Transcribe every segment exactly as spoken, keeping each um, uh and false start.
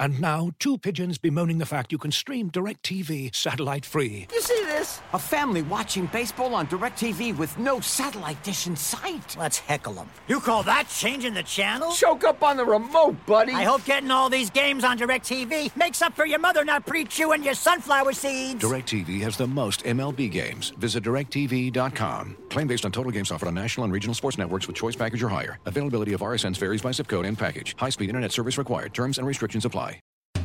And now, two pigeons bemoaning the fact you can stream DirecTV satellite-free. You see this? A family watching baseball on DirecTV with no satellite dish in sight. Let's heckle them. You call that changing the channel? Choke up on the remote, buddy. I hope getting all these games on DirecTV makes up for your mother not pre-chewing your sunflower seeds. DirecTV has the most M L B games. Visit direct T V dot com. Claim based on total games offered on national and regional sports networks with choice package or higher. Availability of R S Ns varies by zip code and package. High-speed internet service required. Terms and restrictions apply.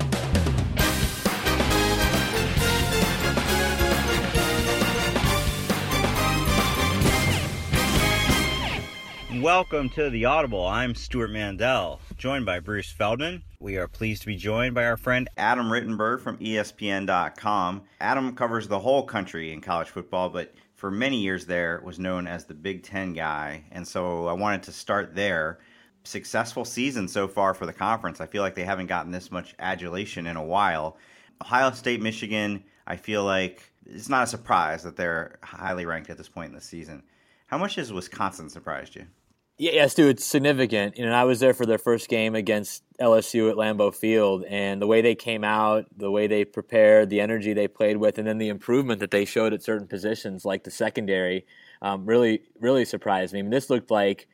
Welcome to The Audible. I'm Stuart Mandel, joined by Bruce Feldman. We are pleased to be joined by our friend Adam Rittenberg from E S P N dot com. Adam covers the whole country in college football, but for many years there was known as the Big Ten guy, and so I wanted to start there. Successful season so far for the conference. I feel like they haven't gotten this much adulation in a while. Ohio State, Michigan, I feel like it's not a surprise that they're highly ranked at this point in the season. How much has Wisconsin surprised you? Yeah, yes, dude, it's significant. You know, I was there for their first game against L S U at Lambeau Field, and the way they came out, the way they prepared, the energy they played with, and then the improvement that they showed at certain positions, like the secondary, um, really, really surprised me. I mean, this looked like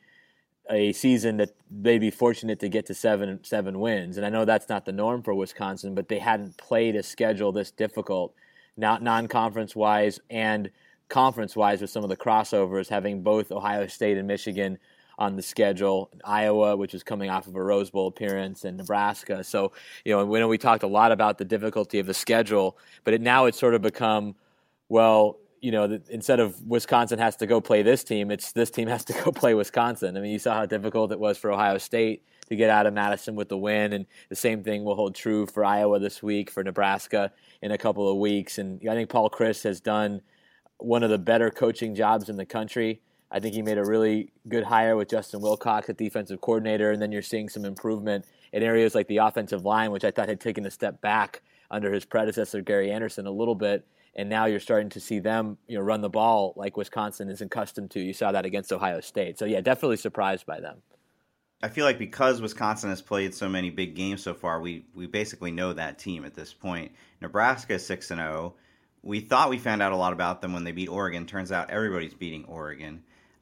a season that they'd be fortunate to get to seven seven wins, and I know that's not the norm for Wisconsin, but they hadn't played a schedule this difficult, not non-conference wise and conference wise, with some of the crossovers, having both Ohio State and Michigan on the schedule, Iowa, which is coming off of a Rose Bowl appearance, and Nebraska. So, you know, we know we talked a lot about the difficulty of the schedule, but it, now it's sort of become, well, you know, the, instead of Wisconsin has to go play this team, it's this team has to go play Wisconsin. I mean, you saw how difficult it was for Ohio State to get out of Madison with the win, and the same thing will hold true for Iowa this week, for Nebraska in a couple of weeks. And I think Paul Chryst has done one of the better coaching jobs in the country. I think he made a really good hire with Justin Wilcox at defensive coordinator, and then you're seeing some improvement in areas like the offensive line, which I thought had taken a step back under his predecessor, Gary Anderson, a little bit, and now you're starting to see them, you know, run the ball like Wisconsin is accustomed to. You saw that against Ohio State. So, yeah, definitely surprised by them. I feel like because Wisconsin has played so many big games so far, we, we basically know that team at this point. Nebraska is six and oh. We thought we found out a lot about them when they beat Oregon. Turns out everybody's beating Oregon.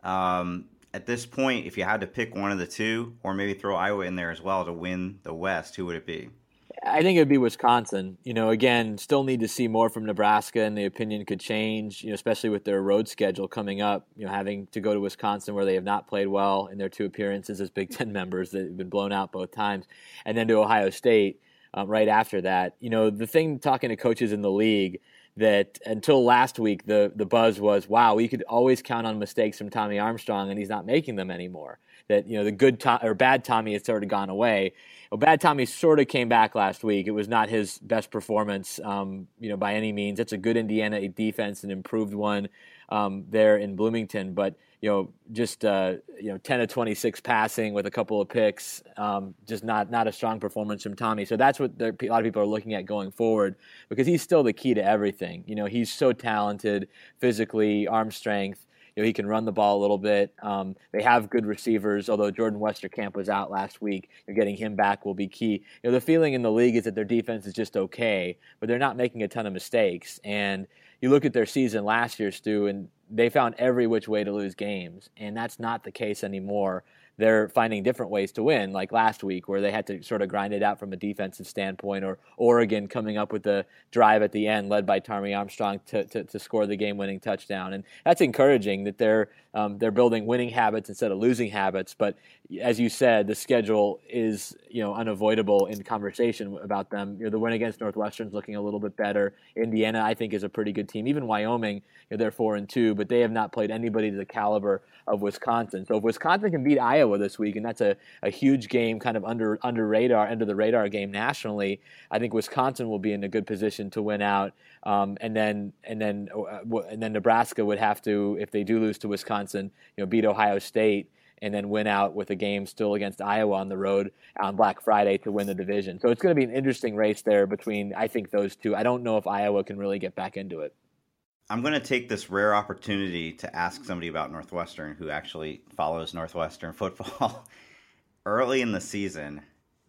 Um, at this point, if you had to pick one of the two, or maybe throw Iowa in there as well to win the West, who would it be? I think it would be Wisconsin. You know, again, still need to see more from Nebraska, and the opinion could change, you know, especially with their road schedule coming up, you know, having to go to Wisconsin where they have not played well in their two appearances as Big Ten members that have been blown out both times, and then to Ohio State um, right after that. You know, the thing talking to coaches in the league, that until last week, the the buzz was, wow, we could always count on mistakes from Tommy Armstrong, and he's not making them anymore. That, you know, the good to- or bad Tommy has sort of gone away. Well, bad Tommy sort of came back last week. It was not his best performance, um, you know, by any means. It's a good Indiana defense, an improved one um, there in Bloomington, but you know, just uh, you know, ten of twenty-six passing with a couple of picks, um, just not not a strong performance from Tommy. So that's what a lot of people are looking at going forward, because he's still the key to everything. You know, he's so talented physically, arm strength. You know, he can run the ball a little bit. Um, they have good receivers, although Jordan Westerkamp was out last week. You're getting him back will be key. You know, the feeling in the league is that their defense is just okay, but they're not making a ton of mistakes. And you look at their season last year, Stu, and they found every which way to lose games, and that's not the case anymore. They're finding different ways to win, like last week where they had to sort of grind it out from a defensive standpoint, or Oregon coming up with the drive at the end led by Tommy Armstrong to, to, to score the game-winning touchdown. And that's encouraging that they're um, they're building winning habits instead of losing habits. But as you said, the schedule is, you know, unavoidable in conversation about them. You know, the win against Northwestern's looking a little bit better. Indiana, I think, is a pretty good team. Even Wyoming, you know, they're four and two, but they have not played anybody to the caliber of Wisconsin. So if Wisconsin can beat Iowa this week, and that's a, a huge game, kind of under under radar, under the radar game nationally, I think Wisconsin will be in a good position to win out. Um, and then and then uh, and then Nebraska would have to, if they do lose to Wisconsin, you know, beat Ohio State and then win out with a game still against Iowa on the road on Black Friday to win the division. So it's going to be an interesting race there between, I think, those two. I don't know if Iowa can really get back into it. I'm going to take this rare opportunity to ask somebody about Northwestern who actually follows Northwestern football. Early in the season,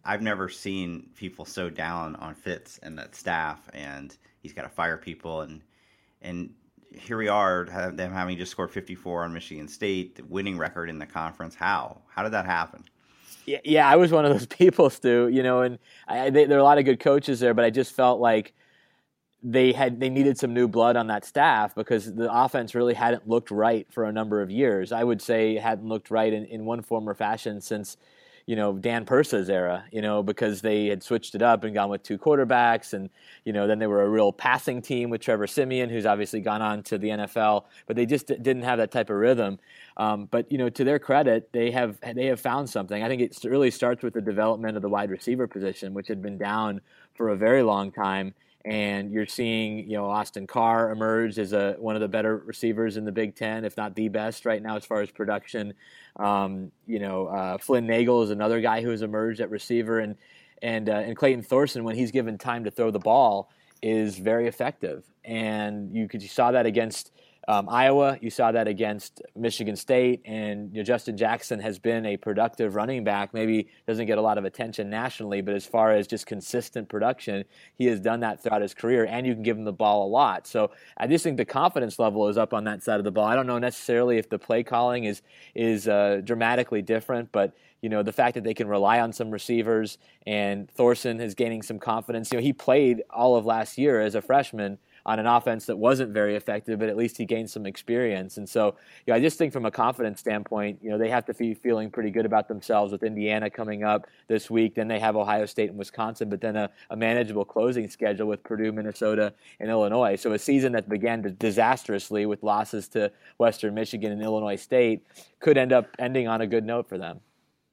I've never seen people so down on Fitz and that staff, and he's got to fire people, and and here we are, them having just scored fifty-four on Michigan State, the winning record in the conference. How? How did that happen? Yeah, yeah, I was one of those people, Stu. You know, and I, they, there are a lot of good coaches there, but I just felt like they had they needed some new blood on that staff because the offense really hadn't looked right for a number of years. I would say it hadn't looked right in, in one form or fashion since, you know, Dan Persa's era, you know, because they had switched it up and gone with two quarterbacks. And, you know, then they were a real passing team with Trevor Siemian, who's obviously gone on to the N F L, but they just didn't have that type of rhythm. Um, but, you know, to their credit, they have they have found something. I think it really starts with the development of the wide receiver position, which had been down for a very long time. And you're seeing, you know, Austin Carr emerge as a one of the better receivers in the Big Ten, if not the best right now as far as production. Um, you know, uh, Flynn Nagel is another guy who has emerged at receiver, and and uh, and Clayton Thorson, when he's given time to throw the ball, is very effective. And you could you saw that against um, Iowa, you saw that against Michigan State, and you know, Justin Jackson has been a productive running back. Maybe doesn't get a lot of attention nationally, but as far as just consistent production, he has done that throughout his career, and you can give him the ball a lot. So I just think the confidence level is up on that side of the ball. I don't know necessarily if the play calling is is uh, dramatically different, but you know, the fact that they can rely on some receivers, and Thorson is gaining some confidence. You know, he played all of last year as a freshman on an offense that wasn't very effective, but at least he gained some experience. And so, you know, I just think from a confidence standpoint, you know, they have to be feeling pretty good about themselves with Indiana coming up this week. Then they have Ohio State and Wisconsin, but then a, a manageable closing schedule with Purdue, Minnesota, and Illinois. So a season that began disastrously with losses to Western Michigan and Illinois State could end up ending on a good note for them.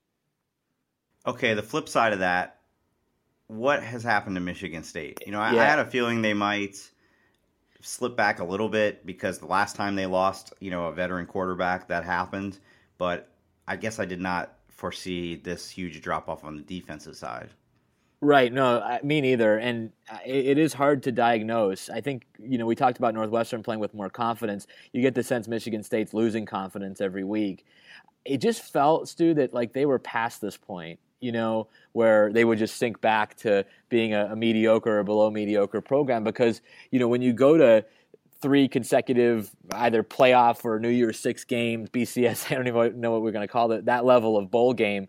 Okay, the flip side of that, what has happened to Michigan State? You know, I, Yeah. I had a feeling they might slip back a little bit because the last time they lost, you know, a veteran quarterback, that happened. But I guess I did not foresee this huge drop-off on the defensive side. Right. No, I- me neither. And it, it is hard to diagnose. I think, you know, we talked about Northwestern playing with more confidence. You get the sense Michigan State's losing confidence every week. It just felt, Stu, that like they were past this point, you know, where they would just sink back to being a, a mediocre or below mediocre program because, you know, when you go to three consecutive either playoff or New Year's Six games, B C S, I don't even know what we're going to call it, that level of bowl game,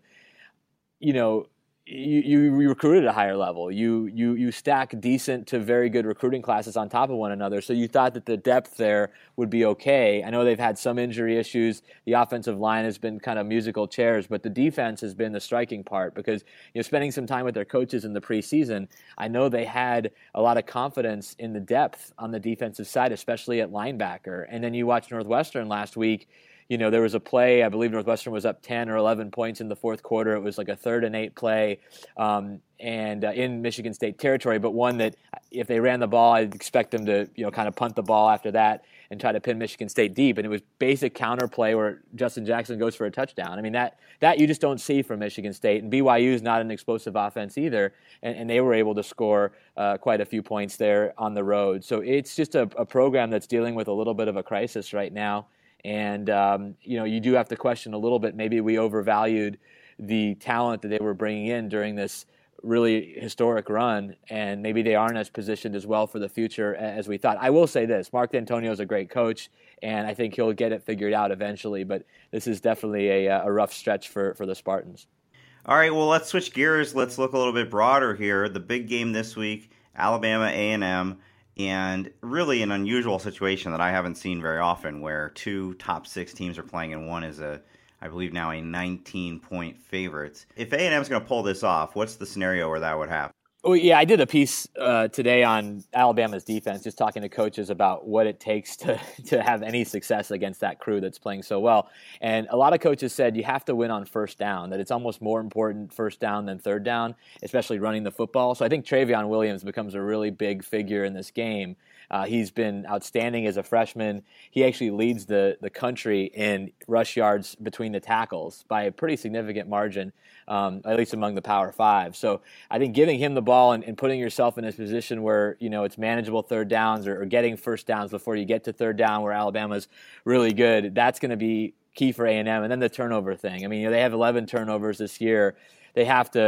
you know, you, you recruited at a higher level. You you you stack decent to very good recruiting classes on top of one another. So you thought that the depth there would be okay. I know they've had some injury issues. The offensive line has been kind of musical chairs, but the defense has been the striking part because, you know, spending some time with their coaches in the preseason, I know they had a lot of confidence in the depth on the defensive side, especially at linebacker. And then you watch Northwestern last week. You know, there was a play, I believe Northwestern was up ten or eleven points in the fourth quarter. It was like a third and eight play um, and uh, in Michigan State territory, but one that if they ran the ball, I'd expect them to, you know, kind of punt the ball after that and try to pin Michigan State deep. And it was basic counter play where Justin Jackson goes for a touchdown. I mean, that that you just don't see from Michigan State. And B Y U is not an explosive offense either, and, and they were able to score uh, quite a few points there on the road. So it's just a, a program that's dealing with a little bit of a crisis right now. And, um, you know, you do have to question a little bit. Maybe we overvalued the talent that they were bringing in during this really historic run, and maybe they aren't as positioned as well for the future as we thought. I will say this, Mark D'Antonio is a great coach, and I think he'll get it figured out eventually, but this is definitely a, a rough stretch for, for the Spartans. All right, well, let's switch gears. Let's look a little bit broader here. The big game this week, Alabama A and M. And really an unusual situation that I haven't seen very often where two top six teams are playing and one is a, I believe now a nineteen-point favorite. If A and M is going to pull this off, what's the scenario where that would happen? Oh, yeah, I did a piece uh, today on Alabama's defense, just talking to coaches about what it takes to, to have any success against that crew that's playing so well. And a lot of coaches said you have to win on first down, that it's almost more important first down than third down, especially running the football. So I think Travion Williams becomes a really big figure in this game. Uh, he's been outstanding as a freshman. He actually leads the, the country in rush yards between the tackles by a pretty significant margin, um, at least among the Power Five. So I think giving him the ball and, and putting yourself in a position where, you know, it's manageable third downs or, or getting first downs before you get to third down where Alabama's really good, that's going to be key for A and M. And then the turnover thing. I mean, you know, they have eleven turnovers this year. They have to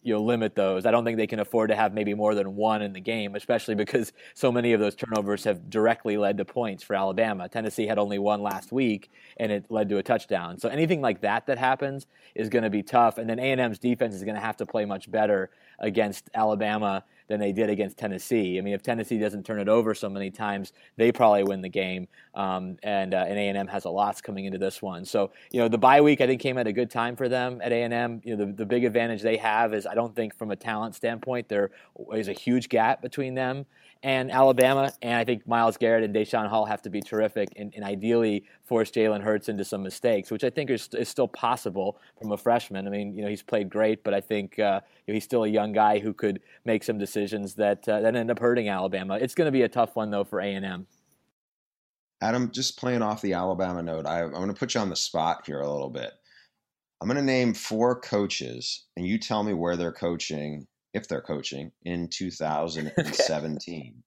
you know, limit those. I don't think they can afford to have maybe more than one in the game, especially because so many of those turnovers have directly led to points for Alabama. Tennessee had only one last week, and it led to a touchdown. So anything like that that happens is going to be tough. And then A and M's defense is going to have to play much better against Alabama than they did against Tennessee. I mean, if Tennessee doesn't turn it over so many times, they probably win the game. Um, and uh, and A and M has a loss coming into this one. So, you know, the bye week I think came at a good time for them at A and M. You know, the, the big advantage they have is I don't think from a talent standpoint there is a huge gap between them and Alabama. And I think Myles Garrett and Deshaun Hall have to be terrific and, and ideally force Jalen Hurts into some mistakes, which I think is, is still possible from a freshman. I mean, you know, he's played great, but I think uh, you know, he's still a young guy who could make some decisions that uh, that end up hurting Alabama. It's going to be a tough one, though, for A and M. Adam, just playing off the Alabama note, I, I'm going to put you on the spot here a little bit. I'm going to name four coaches, and you tell me where they're coaching, if they're coaching, in two thousand seventeen. Okay.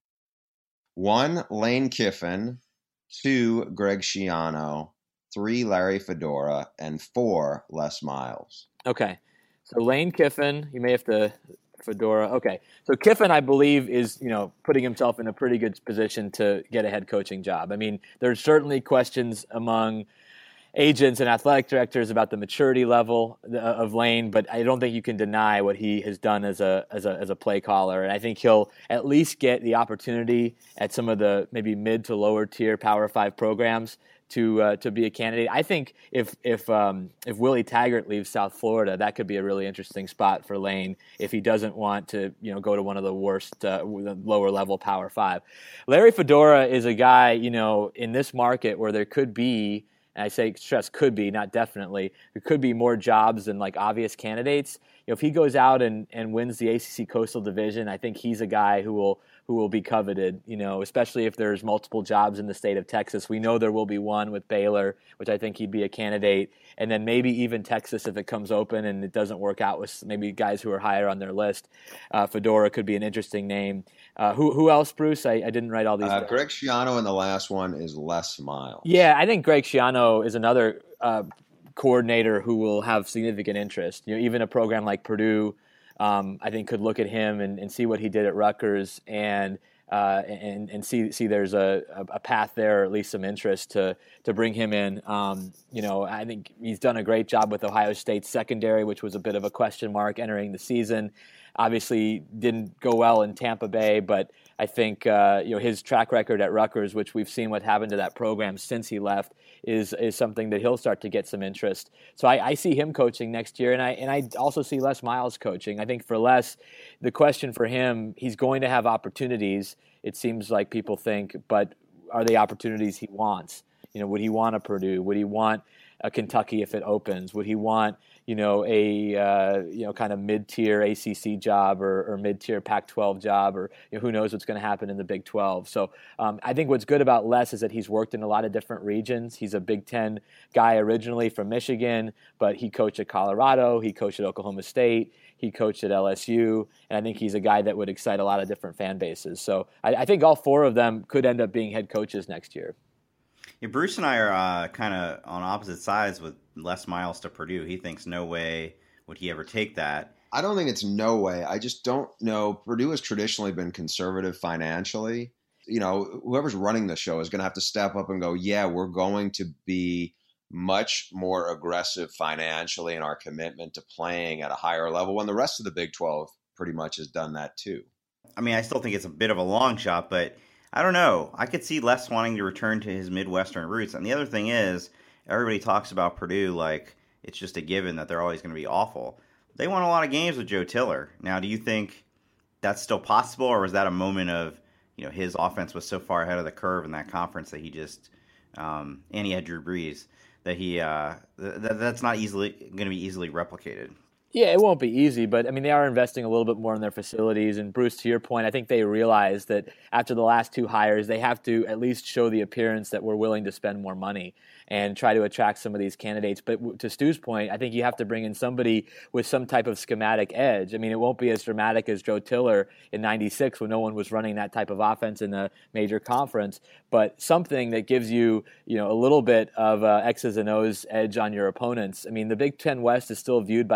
One, Lane Kiffin. Two, Greg Schiano. Three, Larry Fedora. And four, Les Miles. Okay. So Lane Kiffin, you may have to Fedora. Okay. So Kiffin, I believe, is, you know, putting himself in a pretty good position to get a head coaching job. I mean, there's certainly questions among agents and athletic directors about the maturity level of Lane, but I don't think you can deny what he has done as a as a as a play caller. And I think he'll at least get the opportunity at some of the maybe mid to lower tier Power Five programs to uh, to be a candidate. I think if if um, if Willie Taggart leaves South Florida, that could be a really interesting spot for Lane if he doesn't want to, you know, go to one of the worst uh, lower level Power Five. Larry Fedora is a guy, you know, in this market where there could be, and I say stress could be, not definitely, there could be more jobs than like obvious candidates. You know, if he goes out and, and wins the A C C Coastal Division, I think he's a guy who will who will be coveted, you know, especially if there's multiple jobs in the state of Texas. We know there will be one with Baylor, which I think he'd be a candidate, and then maybe even Texas if it comes open and it doesn't work out with maybe guys who are higher on their list. Uh, Fedora could be an interesting name. Uh, who who else, Bruce? I, I didn't write all these uh, down. Greg Schiano, and the last one is Les Miles. Yeah, I think Greg Schiano is another uh, coordinator who will have significant interest. You know, even a program like Purdue, um, I think, could look at him and, and see what he did at Rutgers and uh, and and see see there's a, a path there, or at least some interest to to bring him in. Um, you know, I think he's done a great job with Ohio State's secondary, which was a bit of a question mark entering the season. Obviously, didn't go well in Tampa Bay, but I think uh, you know his track record at Rutgers, which we've seen what happened to that program since he left, is is something that he'll start to get some interest. So I, I see him coaching next year, and I and I also see Les Miles coaching. I think for Les, the question for him, he's going to have opportunities. It seems like people think, but are they opportunities he wants? You know, would he want a Purdue? Would he want a Kentucky if it opens? Would he want, you know, a uh, you know kind of mid-tier A C C job or, or mid-tier Pac twelve job, or you know, who knows what's going to happen in the Big twelve? So um, I think what's good about Les is that he's worked in a lot of different regions. He's a Big Ten guy originally from Michigan, but he coached at Colorado, he coached at Oklahoma State, he coached at L S U, and I think he's a guy that would excite a lot of different fan bases. So I, I think all four of them could end up being head coaches next year. Yeah, Bruce and I are uh, kind of on opposite sides with Les Miles to Purdue. He thinks no way would he ever take that. I don't think it's no way. I just don't know. Purdue has traditionally been conservative financially. You know, whoever's running the show is going to have to step up and go, yeah, we're going to be much more aggressive financially in our commitment to playing at a higher level, when the rest of the Big twelve pretty much has done that too. I mean, I still think it's a bit of a long shot, but I don't know. I could see Les wanting to return to his Midwestern roots. And the other thing is, everybody talks about Purdue like it's just a given that they're always going to be awful. They won a lot of games with Joe Tiller. Now, do you think that's still possible, or was that a moment of, you know, his offense was so far ahead of the curve in that conference that he just, um, and he had Drew Brees, that he uh, th- that's not easily going to be easily replicated? Yeah, it won't be easy, but I mean, they are investing a little bit more in their facilities. And Bruce, to your point, I think they realize that after the last two hires, they have to at least show the appearance that we're willing to spend more money and try to attract some of these candidates. But to Stu's point, I think you have to bring in somebody with some type of schematic edge. I mean, it won't be as dramatic as Joe Tiller in ninety-six when no one was running that type of offense in a major conference, but something that gives you, you know, a little bit of uh, X's and O's edge on your opponents. I mean, the Big Ten West is still viewed by coaches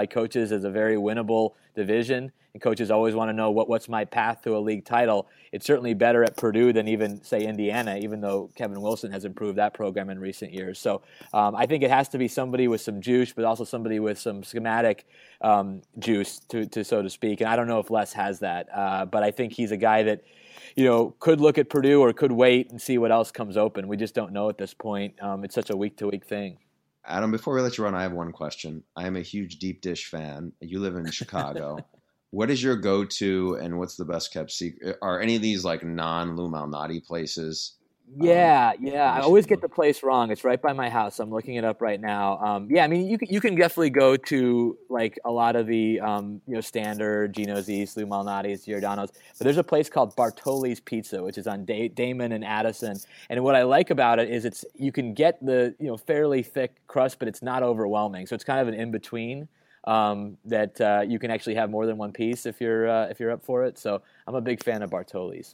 is a very winnable division, and coaches always want to know what, what's my path to a league title. It's certainly better at Purdue than even, say, Indiana, even though Kevin Wilson has improved that program in recent years. So um, I think it has to be somebody with some juice, but also somebody with some schematic um, juice, to, to so to speak. And I don't know if Les has that, uh, but I think he's a guy that, you know, could look at Purdue or could wait and see what else comes open. We just don't know at this point. Um, it's such a week-to-week thing. Adam, before we let you run, I have one question. I am a huge deep dish fan. You live in Chicago. What is your go-to and what's the best kept secret? Are any of these like non-Lou Malnati places? Yeah, um, yeah. I always get the place wrong. It's right by my house. I'm looking it up right now. Um, yeah, I mean, you can, you can definitely go to like a lot of the um, you know standard Gino's East, Lou Malnati's, Giordano's. But there's a place called Bartoli's Pizza, which is on da- Damon and Addison. And what I like about it is it's you can get the you know fairly thick crust, but it's not overwhelming. So it's kind of an in between. Um, that uh, you can actually have more than one piece if you're uh, if you're up for it. So I'm a big fan of Bartoli's.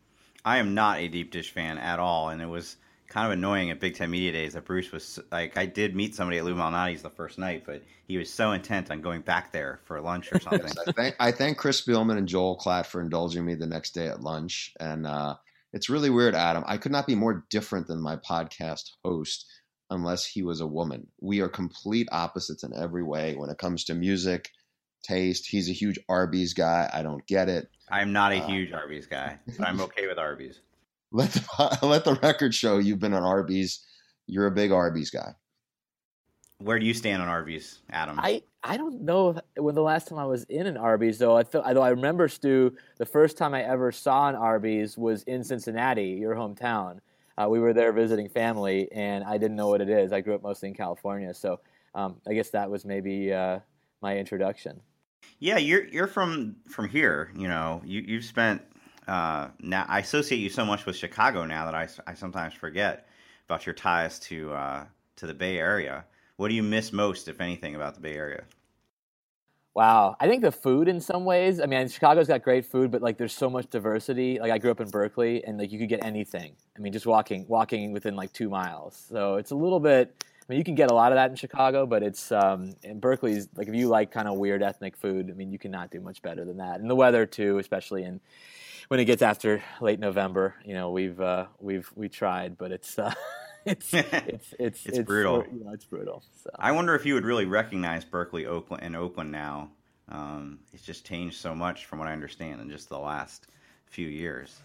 I am not a deep dish fan at all, and it was kind of annoying at Big Ten Media Days that Bruce was like, I did meet somebody at Lou Malnati's the first night, but he was so intent on going back there for lunch or something. Yes, I, thank, I thank Chris Spielman and Joel Klatt for indulging me the next day at lunch, and uh, it's really weird, Adam. I could not be more different than my podcast host unless he was a woman. We are complete opposites in every way when it comes to music, taste. He's a huge Arby's guy. I don't get it. I'm not a Uh, huge Arby's guy, but I'm okay with Arby's. Let the, let the record show you've been on Arby's. You're a big Arby's guy. Where do you stand on Arby's, Adam? I, I don't know when the last time I was in an Arby's, though. I thought, although I remember, Stu, the first time I ever saw an Arby's was in Cincinnati, your hometown. Uh, we were there visiting family, and I didn't know what it is. I grew up mostly in California, so um, I guess that was maybe uh, my introduction. Yeah, you're you're from from here. You know, you you've spent. Uh, now I associate you so much with Chicago now that I, I sometimes forget about your ties to uh, to the Bay Area. What do you miss most, if anything, about the Bay Area? Wow, I think the food in some ways. I mean, Chicago's got great food, but like there's so much diversity. Like I grew up in Berkeley, and like you could get anything. I mean, just walking walking within like two miles. So it's a little bit. I mean, you can get a lot of that in Chicago, but it's um, in Berkeley's like if you like kind of weird ethnic food, I mean, you cannot do much better than that. And the weather too, especially in when it gets after late November. You know, we've uh, we've we tried, but it's uh, it's, it's it's it's it's brutal. You know, it's brutal. So. I wonder if you would really recognize Berkeley, Oakland, and Oakland now. Um, it's just changed so much from what I understand in just the last few years,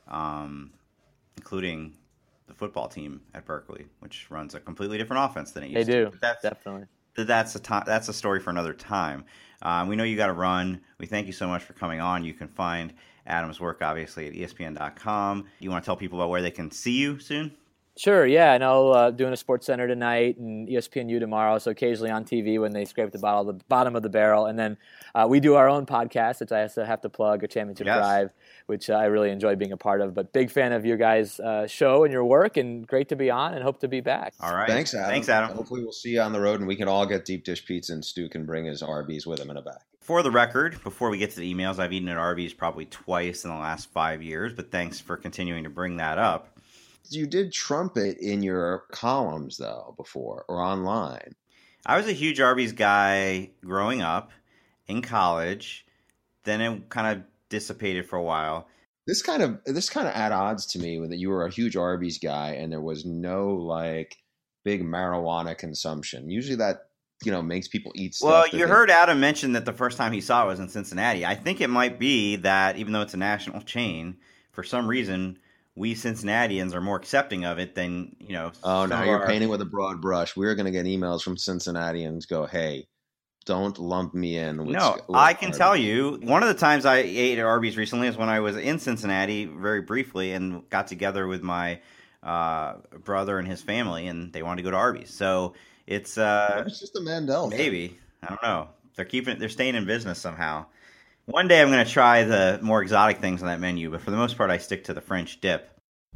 um, including the football team at Berkeley, which runs a completely different offense than it used they do, to. But that's, definitely. That's a to- that's a story for another time. Um, we know you got to run. We thank you so much for coming on. You can find Adam's work, obviously, at E S P N dot com. You want to tell people about where they can see you soon? Sure, yeah. I know uh, doing a Sports Center tonight and E S P N U tomorrow, so occasionally on T V when they scrape the, bottle, the bottom of the barrel. And then uh, we do our own podcast, which I also have to plug, a Championship yes. Drive, which I really enjoy being a part of. But big fan of your guys' uh, show and your work, and great to be on and hope to be back. All right. Thanks, Adam. Thanks, Adam. Hopefully we'll see you on the road, and we can all get deep dish pizza, and Stu can bring his Arby's with him in a bag. For the record, before we get to the emails, I've eaten at Arby's probably twice in the last five years, but thanks for continuing to bring that up. You did trumpet in your columns, though, before, or online. I was a huge Arby's guy growing up, in college. Then it kind of dissipated for a while. This kind of this kind of at odds to me, when that you were a huge Arby's guy and there was no like big marijuana consumption. Usually that, you know, makes people eat stuff. Well, that you they- heard Adam mention that the first time he saw it was in Cincinnati. I think it might be that even though it's a national chain, for some reason we Cincinnatians are more accepting of it than, you know. Oh, no, you're our... painting with a broad brush. We're going to get emails from Cincinnatians go, hey, don't lump me in. With No, with I can Arby's. tell you, one of the times I ate at Arby's recently is when I was in Cincinnati very briefly and got together with my uh, brother and his family, and they wanted to go to Arby's. So it's uh, It's just a Mandel thing. maybe. I don't know. They're keeping. They're staying in business somehow. One day I'm going to try the more exotic things on that menu, but for the most part, I stick to the French dip.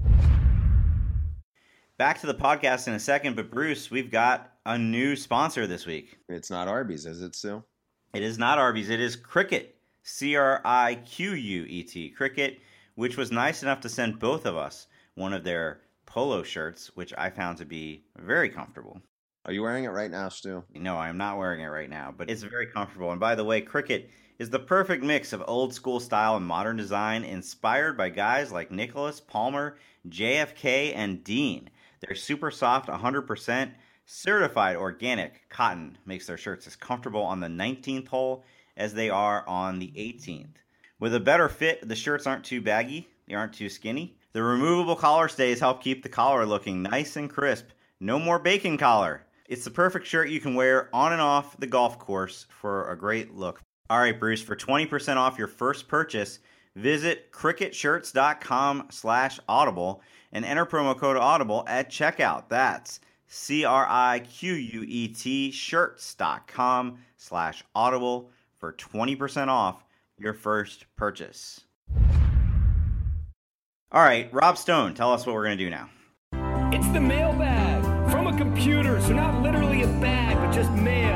Back to the podcast in a second, but Bruce, we've got a new sponsor this week. It's not Arby's, is it, Sue? It is not Arby's. It is Cricket, C R I Q U E T, Cricket, which was nice enough to send both of us one of their polo shirts, which I found to be very comfortable. Are you wearing it right now, Stu? No, I'm not wearing it right now, but it's very comfortable. And by the way, Cricket is the perfect mix of old school style and modern design, inspired by guys like Nicholas, Palmer, J F K, and Dean. They're super soft, one hundred percent certified organic cotton makes their shirts as comfortable on the nineteenth hole as they are on the eighteenth. With a better fit, the shirts aren't too baggy, they aren't too skinny. The removable collar stays help keep the collar looking nice and crisp. No more bacon collar. It's the perfect shirt you can wear on and off the golf course for a great look. All right, Bruce, for twenty percent off your first purchase, visit cricketshirts.com slash audible and enter promo code audible at checkout. That's C-R-I-Q-U-E-T shirts.com slash audible for twenty percent off your first purchase. All right, Rob Stone, tell us what we're going to do now. It's the mailbag from a computer, so not literally a bag, but just mail.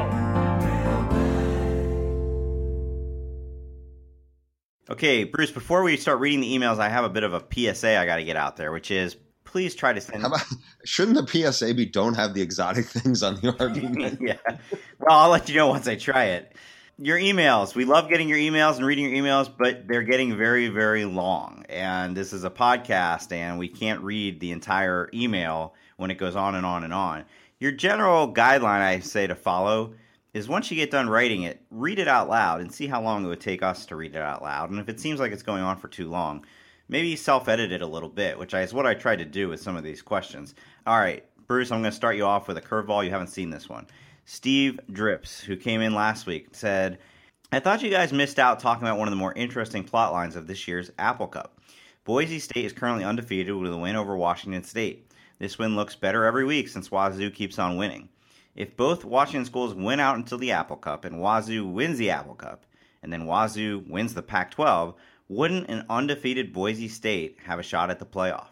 Okay, Bruce, before we start reading the emails, I have a bit of a P S A I got to get out there, which is please try to send... How about, shouldn't the P S A be don't have the exotic things on the R V menu? Yeah. Well, I'll let you know once I try it. Your emails. We love getting your emails and reading your emails, but they're getting very, very long. And this is a podcast, and we can't read the entire email when it goes on and on and on. Your general guideline, I say, to follow is once you get done writing it, read it out loud and see how long it would take us to read it out loud. And if it seems like it's going on for too long, maybe self-edit it a little bit, which is what I tried to do with some of these questions. All right, Bruce, I'm going to start you off with a curveball. You haven't seen this one. Steve Drips, who came in last week, said, I thought you guys missed out talking about one of the more interesting plot lines of this year's Apple Cup. Boise State is currently undefeated with a win over Washington State. This win looks better every week since Wazoo keeps on winning. If both Washington schools win out until the Apple Cup and Wazoo wins the Apple Cup, and then Wazoo wins the Pac twelve, wouldn't an undefeated Boise State have a shot at the playoff?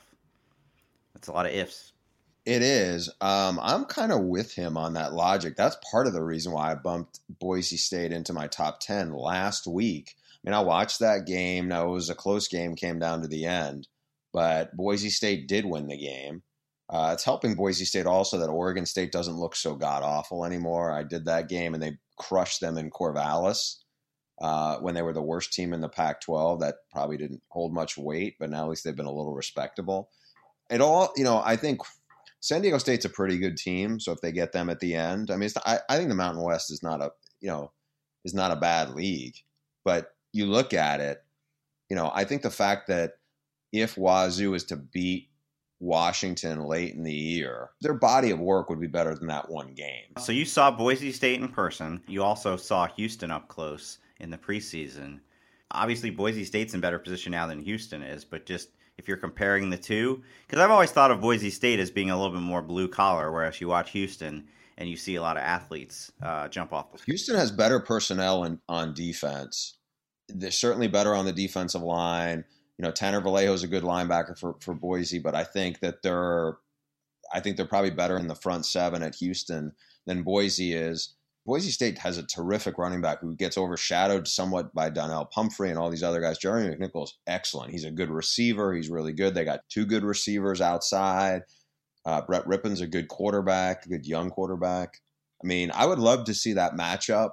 That's a lot of ifs. It is. Um, I'm kind of with him on that logic. That's part of the reason why I bumped Boise State into my top ten last week. I mean, I watched that game. Now, it was a close game, came down to the end, but Boise State did win the game. Uh, it's helping Boise State also that Oregon State doesn't look so god-awful anymore. I did that game, and they crushed them in Corvallis uh, when they were the worst team in the Pac twelve. That probably didn't hold much weight, but now at least they've been a little respectable. It all, you know, I think – San Diego State's a pretty good team, so if they get them at the end, I mean, it's, I, I think the Mountain West is not a, you know, is not a bad league. But you look at it, you know, I think the fact that if Wazoo is to beat Washington late in the year, their body of work would be better than that one game. So you saw Boise State in person. You also saw Houston up close in the preseason. Obviously, Boise State's in better position now than Houston is, but just if you're comparing the two, because I've always thought of Boise State as being a little bit more blue collar, whereas you watch Houston and you see a lot of athletes uh, jump off the field. Houston has better personnel in, on defense. They're certainly better on the defensive line. You know, Tanner Vallejo is a good linebacker for, for Boise, but I think that they're, I think they're probably better in the front seven at Houston than Boise is. Boise State has a terrific running back who gets overshadowed somewhat by Donnell Pumphrey and all these other guys. Jeremy McNichols, excellent. He's a good receiver. He's really good. They got two good receivers outside. Uh, Brett Rippon's a good quarterback, a good young quarterback. I mean, I would love to see that matchup.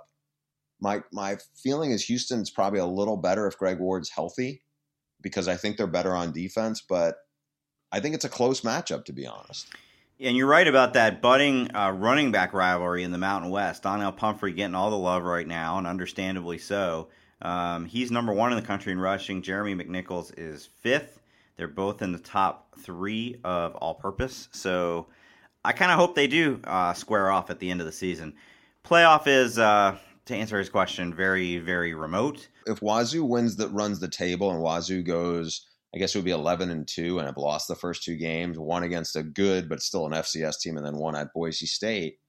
My my feeling is Houston's probably a little better if Greg Ward's healthy because I think they're better on defense, but I think it's a close matchup, to be honest. And you're right about that budding uh, running back rivalry in the Mountain West. Donnell Pumphrey getting all the love right now, and understandably so. Um, he's number one in the country in rushing. Jeremy McNichols is fifth. They're both in the top three of all-purpose. So I kind of hope they do uh, square off at the end of the season. Playoff is, uh, to answer his question, very, very remote. If Wazoo wins that runs the table and Wazoo goes, I guess it would be eleven and two, and have lost the first two games, one against a good but still an F C S team, and then one at Boise State.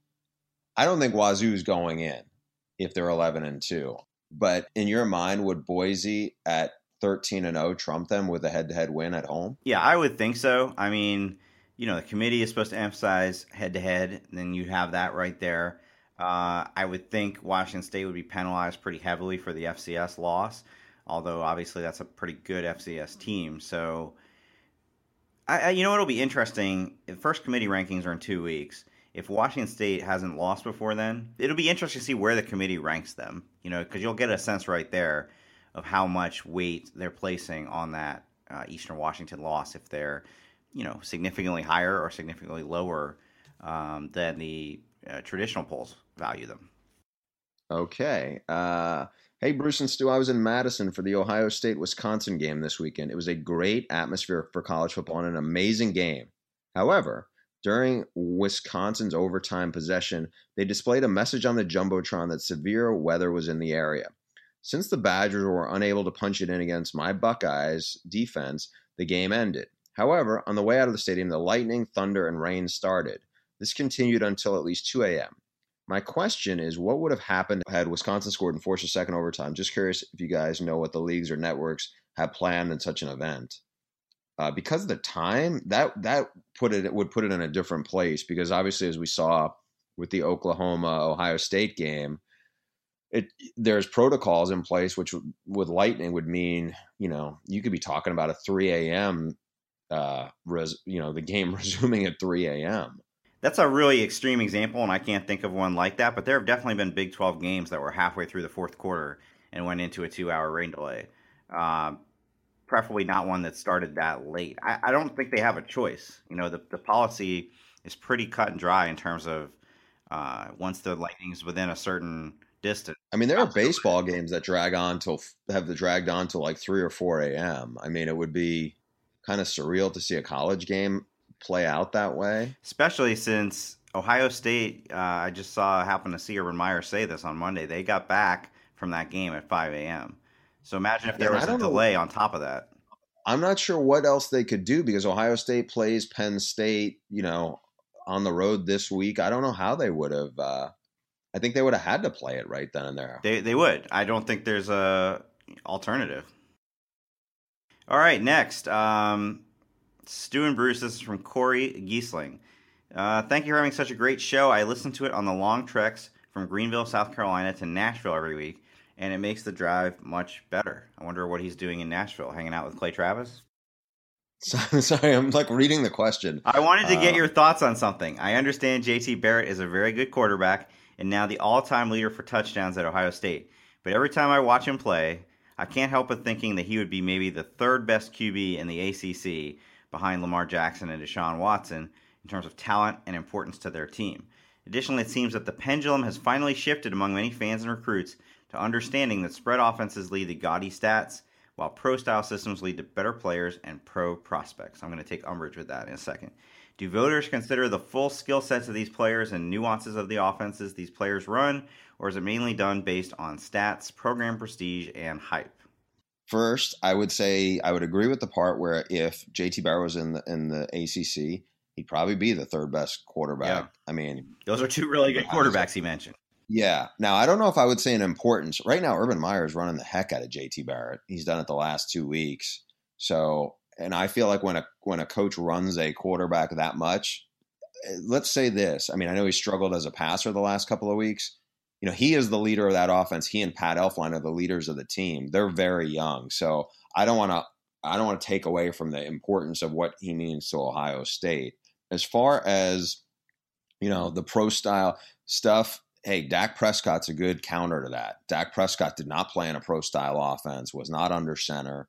I don't think Wazoo's going in if they're eleven and two. But in your mind, would Boise at thirteen and oh trump them with a head-to-head win at home? Yeah, I would think so. I mean, you know, the committee is supposed to emphasize head-to-head, and then you'd have that right there. Uh, I would think Washington State would be penalized pretty heavily for the F C S loss. Although, obviously, that's a pretty good F C S team. So, I, I, you know, it'll be interesting. The first committee rankings are in two weeks. if Washington State hasn't lost before then, it'll be interesting to see where the committee ranks them, you know, because you'll get a sense right there of how much weight they're placing on that uh, Eastern Washington loss, if they're, you know, significantly higher or significantly lower um, than the uh, traditional polls value them. Okay. Uh, hey, Bruce and Stu, I was in Madison for the Ohio State-Wisconsin game this weekend. It was a great atmosphere for college football and an amazing game. However, during Wisconsin's overtime possession, they displayed a message on the Jumbotron that severe weather was in the area. Since the Badgers were unable to punch it in against my Buckeyes defense, the game ended. However, on the way out of the stadium, the lightning, thunder, and rain started. This continued until at least two a.m. My question is, what would have happened had Wisconsin scored and forced a second overtime? Just curious if you guys know what the leagues or networks have planned in such an event. Uh, because of the time, that that put it, it would put it in a different place, because obviously, as we saw with the Oklahoma-Ohio State game, it there's protocols in place, which with lightning would mean, you know, you could be talking about a three a.m., uh, res, you know, the game resuming at three a.m. That's a really extreme example, and I can't think of one like that, but there have definitely been Big twelve games that were halfway through the fourth quarter and went into a two-hour rain delay. Uh, preferably not one that started that late. I, I don't think they have a choice. You know, the, the policy is pretty cut and dry in terms of uh, once the lightning's within a certain distance. I mean, there are baseball games that drag on till have the dragged on till like three or four a.m. I mean, it would be kind of surreal to see a college game play out that way, especially since Ohio State. Uh, I just saw happen to see Urban Meyer say this on Monday. They got back from that game at five a.m. So imagine if there yeah, was a delay know. on top of that. I'm not sure what else they could do, because Ohio State plays Penn State, you know, on the road this week. I don't know how they would have. Uh, I think they would have had to play it right then and there. They they would. I don't think there's a alternative. All right, next. Um, Stu and Bruce, this is from Corey Giesling. Uh, thank you for having such a great show. I listen to it on the long treks from Greenville, South Carolina to Nashville every week, and it makes the drive much better. I wonder what he's doing in Nashville, hanging out with Clay Travis? Sorry, I'm like reading the question. I wanted to get uh, your thoughts on something. I understand J T Barrett is a very good quarterback and now the all-time leader for touchdowns at Ohio State. But every time I watch him play, I can't help but thinking that he would be maybe the third best Q B in the A C C behind Lamar Jackson and Deshaun Watson in terms of talent and importance to their team. Additionally, it seems that the pendulum has finally shifted among many fans and recruits to understanding that spread offenses lead to gaudy stats, while pro-style systems lead to better players and pro prospects. I'm going to take umbrage with that in a second. Do voters consider the full skill sets of these players and nuances of the offenses these players run, or is it mainly done based on stats, program prestige, and hype? First, I would say I would agree with the part where if J T Barrett was in the in the A C C, he'd probably be the third best quarterback. Yeah. I mean, those are two really good quarterbacks he mentioned. Yeah. Now, I don't know if I would say an importance. Right now, Urban Meyer is running the heck out of J T Barrett. He's done it the last two weeks. So, and I feel like when a when a coach runs a quarterback that much, let's say this. I mean, I know he struggled as a passer the last couple of weeks. You know, he is the leader of that offense. He and Pat Elflein are the leaders of the team. They're very young. So I don't want to I don't want to take away from the importance of what he means to Ohio State. As far as, you know, the pro style stuff, hey, Dak Prescott's a good counter to that. Dak Prescott did not play in a pro style offense, was not under center,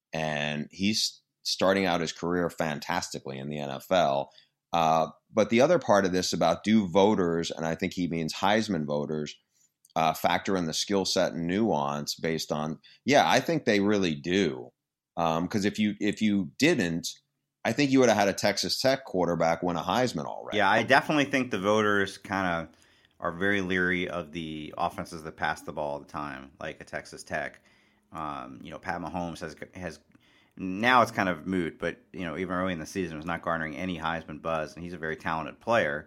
and he's starting out his career fantastically in the N F L. Uh, but the other part of this about do voters, and I think he means Heisman voters, uh, factor in the skill set and nuance based on, yeah, I think they really do. Because um, if you if you didn't, I think you would have had a Texas Tech quarterback win a Heisman already. Yeah, I definitely think the voters kind of are very leery of the offenses that pass the ball all the time, like a Texas Tech. Um, you know, Pat Mahomes has has now it's kind of moot, but you know, even early in the season was not garnering any Heisman buzz, and he's a very talented player.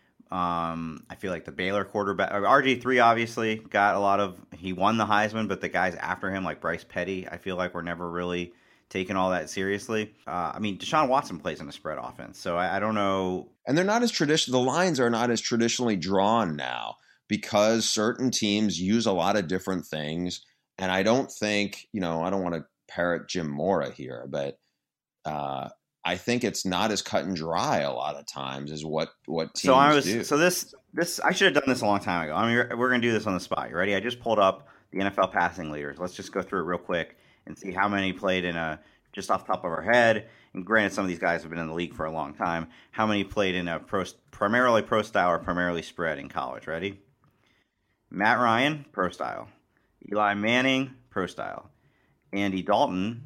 Um, I feel like the Baylor quarterback, R G three, obviously got a lot of. He won the Heisman, but the guys after him, like Bryce Petty, I feel like were never really taking all that seriously. Uh, I mean, Deshaun Watson plays in a spread offense, so I, I don't know. And they're not as traditional. The lines are not as traditionally drawn now because certain teams use a lot of different things. And I don't think, you know, I don't want to parrot Jim Mora here, but uh, I think it's not as cut and dry a lot of times as what what teams so I was do. so this this I should have done this a long time ago. I mean, we're, we're going to do this on the spot. You ready? I just pulled up the N F L passing leaders. Let's just go through it real quick and see how many played in a just off the top of our head. And granted, some of these guys have been in the league for a long time. How many played in a pro, primarily pro style or primarily spread in college? Ready? Matt Ryan, pro style. Eli Manning, pro style. Andy Dalton,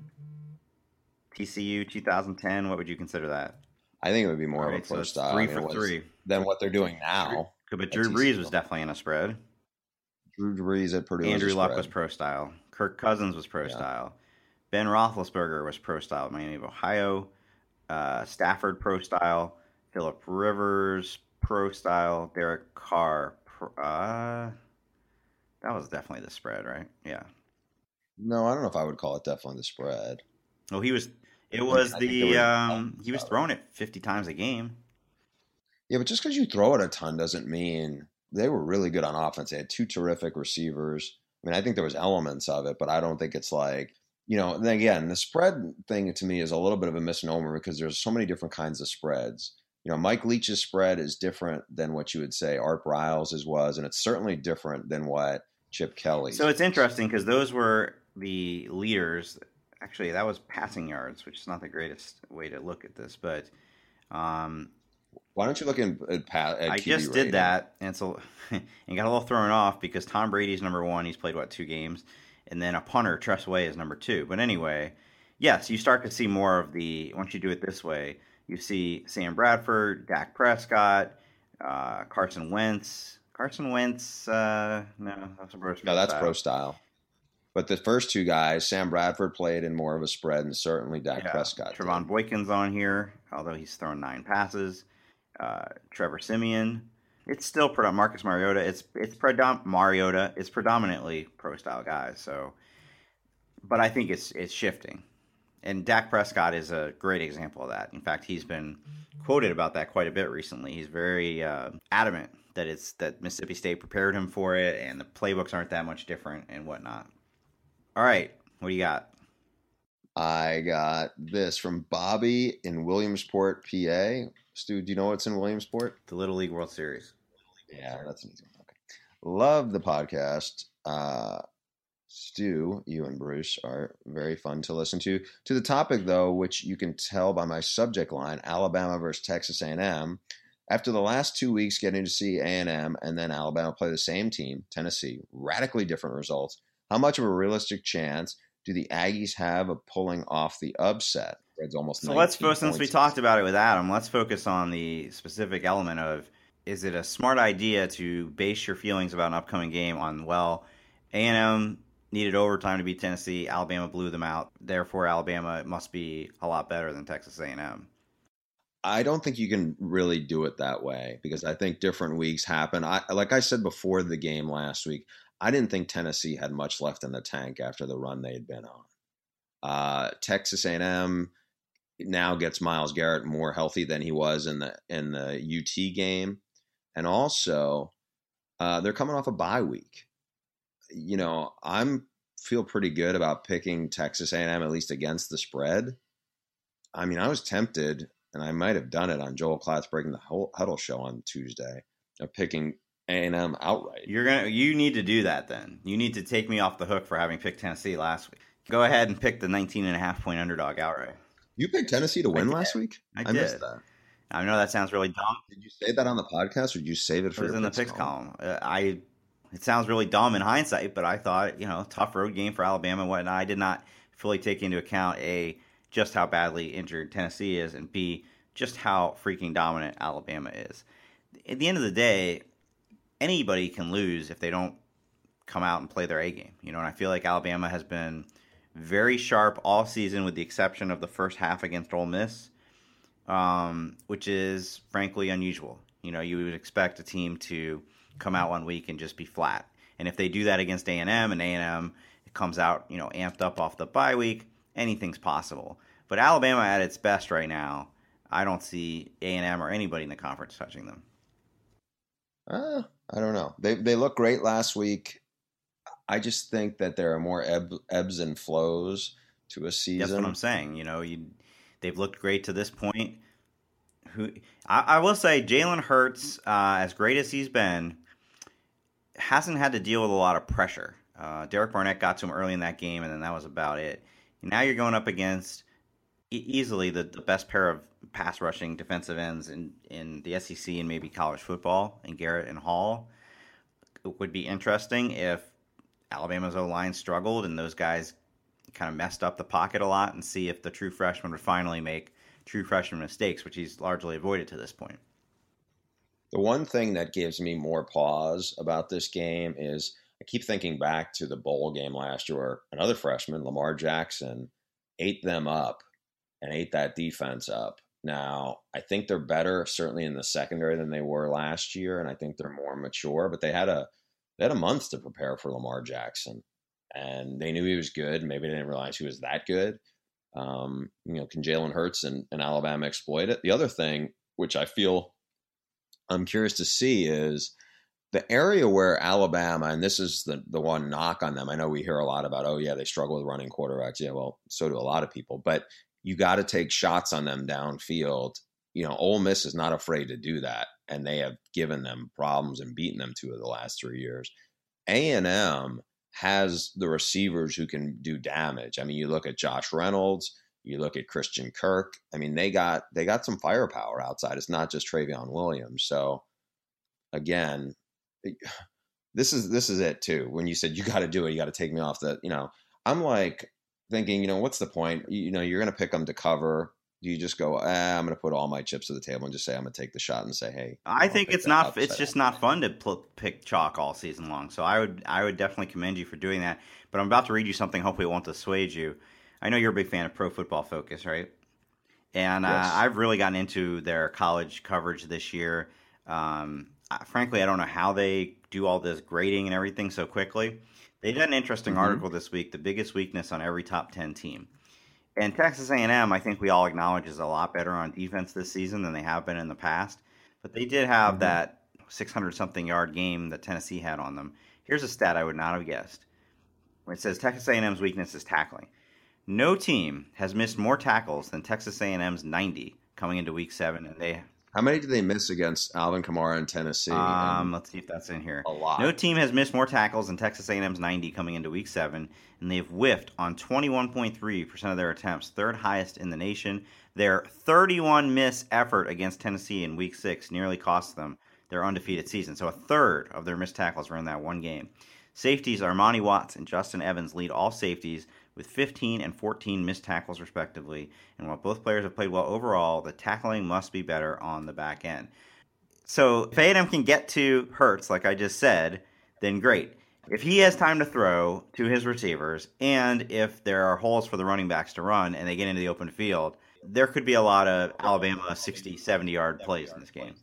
T C U twenty ten. What would you consider that? I think it would be more right, of a pro so style three I mean, for three than what they're doing now. But Drew Brees was definitely in a spread. Drew Brees at Purdue. Andrew was Luck was pro style. Kirk Cousins was pro yeah. style. Ben Roethlisberger was pro style. Miami of Ohio. Uh, Stafford pro style. Phillip Rivers pro style. Derek Carr. Pro, uh, that was definitely the spread, right? Yeah. No, I don't know if I would call it definitely the spread. Well, he was. It was I the. was, um, he was throwing it fifty times a game. Yeah, but just because you throw it a ton doesn't mean they were really good on offense. They had two terrific receivers. I mean, I think there was elements of it, but I don't think it's like, you know, and again, the spread thing to me is a little bit of a misnomer because there's so many different kinds of spreads. You know, Mike Leach's spread is different than what you would say Art Briles' was, and it's certainly different than what Chip Kelly's. So it's interesting because those were the leaders. Actually, that was passing yards, which is not the greatest way to look at this, but um, why don't you look in, at, at, at I Q B just rating? did that, and so and got a little thrown off because Tom Brady's number one. He's played what two games, and then a punter, Tress Way, is number two. But anyway, yes, you start to see more of the. Once you do it this way, you see Sam Bradford, Dak Prescott, uh, Carson Wentz. Carson Wentz, uh, no, that's a pro style. No, that's pro style. But the first two guys, Sam Bradford played in more of a spread, and certainly Dak yeah. Prescott. Trevon did. Boykin's on here, although he's thrown nine passes. Uh, Trevor Siemian. It's still predom- Marcus Mariota. It's it's predom- Mariota. It's predominantly pro style guys. So, but I think it's it's shifting, and Dak Prescott is a great example of that. In fact, he's been quoted about that quite a bit recently. He's very uh, adamant that it's that Mississippi State prepared him for it, and the playbooks aren't that much different and whatnot. All right, what do you got? I got this from Bobby in Williamsport, P A. Stu, do you know what's in Williamsport? The Little League World Series. Yeah, that's an easy one. Okay. Love the podcast. Uh, Stu, you and Bruce are very fun to listen to. To the topic, though, which you can tell by my subject line, Alabama versus Texas A and M. After the last two weeks getting to see A and M and then Alabama play the same team, Tennessee, radically different results, how much of a realistic chance do the Aggies have of pulling off the upset? It's almost so let's focus, since we talked about it with Adam, let's focus on the specific element of, is it a smart idea to base your feelings about an upcoming game on, well, A and M needed overtime to beat Tennessee, Alabama blew them out, therefore Alabama must be a lot better than Texas A and M? I don't think you can really do it that way because I think different weeks happen. I, like I said before the game last week, I didn't think Tennessee had much left in the tank after the run they had been on. Uh, Texas A and M now gets Myles Garrett more healthy than he was in the in the U T game, and also uh, they're coming off a bye week. You know, I'm feel pretty good about picking Texas A and M at least against the spread. I mean, I was tempted, and I might have done it on Joel Klatt's Breaking the Huddle show on Tuesday, of picking A and M outright. You're gonna, you need to do that then. You need to take me off the hook for having picked Tennessee last week. Go ahead and pick the nineteen and a half point underdog outright. You picked Tennessee to win last week? I, I did. missed that. I know that sounds really dumb. Did you say that on the podcast, or did you save it for it was your in the picks picks column? column. Uh, I. It sounds really dumb in hindsight, but I thought, you know, tough road game for Alabama and whatnot. I did not fully take into account, A, just how badly injured Tennessee is, and B, just how freaking dominant Alabama is. At the end of the day, anybody can lose if they don't come out and play their A game. You know, and I feel like Alabama has been very sharp all season with the exception of the first half against Ole Miss, um, which is frankly unusual. You know, you would expect a team to come out one week and just be flat. And if they do that against A and M and A and M comes out, you know, amped up off the bye week, anything's possible. But Alabama at its best right now, I don't see A and M or anybody in the conference touching them. Uh, I don't know. They they look great last week. I just think that there are more ebb, ebbs and flows to a season. That's what I'm saying. You know, you they've looked great to this point. Who I, I will say, Jalen Hurts, uh, as great as he's been, hasn't had to deal with a lot of pressure. Uh, Derek Barnett got to him early in that game, and then that was about it. Now you're going up against e- easily the, the best pair of pass rushing defensive ends in, in the S E C and maybe college football, and Garrett and Hall. It would be interesting if Alabama's O-line struggled and those guys kind of messed up the pocket a lot, and see if the true freshman would finally make true freshman mistakes, which he's largely avoided to this point. The one thing that gives me more pause about this game is I keep thinking back to the bowl game last year where another freshman, Lamar Jackson, ate them up and ate that defense up. Now, I think they're better, certainly in the secondary, than they were last year, and I think they're more mature, but they had a they had a month to prepare for Lamar Jackson, and they knew he was good. Maybe they didn't realize he was that good. Um, you know, can Jalen Hurts and, and Alabama exploit it? The other thing, which I feel I'm curious to see, is the area where Alabama, and this is the, the one knock on them. I know we hear a lot about, oh, yeah, they struggle with running quarterbacks. Yeah, well, so do a lot of people. But you got to take shots on them downfield. You know, Ole Miss is not afraid to do that, and they have given them problems and beaten them two of the last three years. A and M has the receivers who can do damage. I mean, you look at Josh Reynolds, you look at Christian Kirk. I mean, they got they got some firepower outside. It's not just Travion Williams. So, again, this is this is it too. When you said you got to do it, you got to take me off the. You know, I'm like thinking, you know, what's the point? You know, you're going to pick them to cover. Do you just go, eh, I'm going to put all my chips to the table and just say I'm going to take the shot and say, hey? I think it's not. It's just not fun to pl- pick chalk all season long. So I would, I would definitely commend you for doing that. But I'm about to read you something. Hopefully, it won't dissuade you. I know you're a big fan of Pro Football Focus, right? And uh, yes. I've really gotten into their college coverage this year. Um, frankly, I don't know how they do all this grading and everything so quickly. They did an interesting mm-hmm. article this week, the biggest weakness on every top ten team. And Texas A and M, I think we all acknowledge, is a lot better on defense this season than they have been in the past. But they did have mm-hmm. that six hundred something yard game that Tennessee had on them. Here's a stat I would not have guessed. It says Texas A and M's weakness is tackling. No team has missed more tackles than Texas A and M's ninety coming into week seven. And they How many did they miss against Alvin Kamara in Tennessee? Um, let's see if that's in here. A lot. No team has missed more tackles than Texas A and M's ninety coming into week seven, and they've whiffed on twenty-one point three percent of their attempts, third highest in the nation. Their thirty-one miss effort against Tennessee in week six nearly cost them their undefeated season. So a third of their missed tackles were in that one game. Safeties, Armani Watts and Justin Evans lead all safeties with fifteen and fourteen missed tackles respectively. And while both players have played well overall, the tackling must be better on the back end. So if A and M can get to Hurts, like I just said, then great. If he has time to throw to his receivers, and if there are holes for the running backs to run and they get into the open field, there could be a lot of Alabama sixty, seventy-yard plays in this game.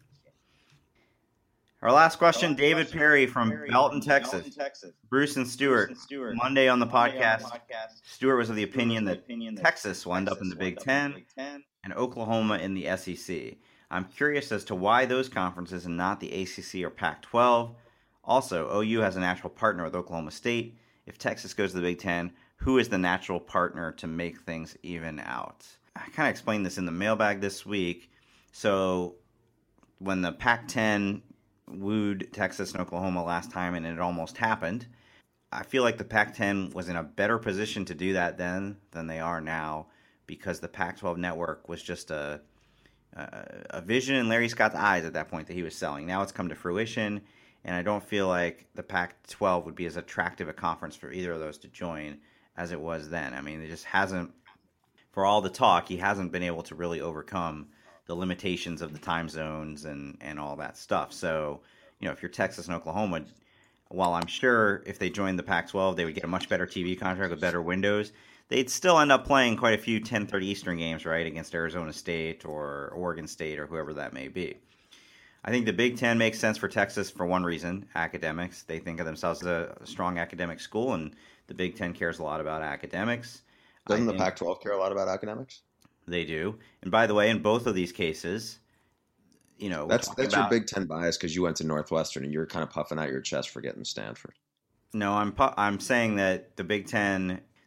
Our last question, David Perry from Belton, Texas. Bruce and Stewart, Monday on the podcast, Stewart was of the opinion that Texas will end up in the Big Ten and Oklahoma in the S E C. I'm curious as to why those conferences and not the A C C or Pac twelve. Also, O U has a natural partner with Oklahoma State. If Texas goes to the Big Ten, who is the natural partner to make things even out? I kind of explained this in the mailbag this week. So when the Pac ten wooed Texas and Oklahoma last time and it almost happened, I feel like the Pac ten was in a better position to do that then than they are now, because the Pac twelve network was just a, a a vision in Larry Scott's eyes at that point that he was selling. Now it's come to fruition, and I don't feel like the Pac twelve would be as attractive a conference for either of those to join as it was then. I mean, it just hasn't, for all the talk, he hasn't been able to really overcome the limitations of the time zones and, and all that stuff. So, you know, if you're Texas and Oklahoma, while I'm sure if they joined the Pac twelve, they would get a much better T V contract with better windows, they'd still end up playing quite a few ten thirty Eastern games, right, against Arizona State or Oregon State or whoever that may be. I think the Big Ten makes sense for Texas for one reason, academics. They think of themselves as a strong academic school, and the Big Ten cares a lot about academics. Doesn't the Pac twelve care a lot about academics? They do. And by the way, in both of these cases, you know, that's that's about, your Big Ten bias because you went to Northwestern and you're kind of puffing out your chest for getting Stanford. No, I'm pu- I'm saying that the Big Ten,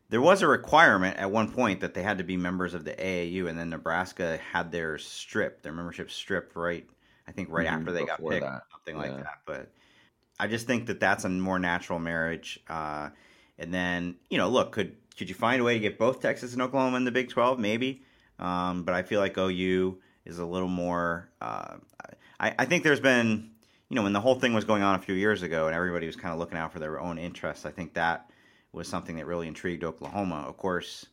there was a requirement at one point that they had to be members of the A A U, and then Nebraska had their strip, their membership stripped right, I think right Mhm, after they got before picked, that. something Yeah. like that. But I just think that that's a more natural marriage. Uh, and then, you know, look, could could you find a way to get both Texas and Oklahoma in the Big twelve? Maybe. Um, but I feel like O U is a little more uh, I, I think there's been, you know, when the whole thing was going on a few years ago and everybody was kind of looking out for their own interests, I think that was something that really intrigued Oklahoma. Of course,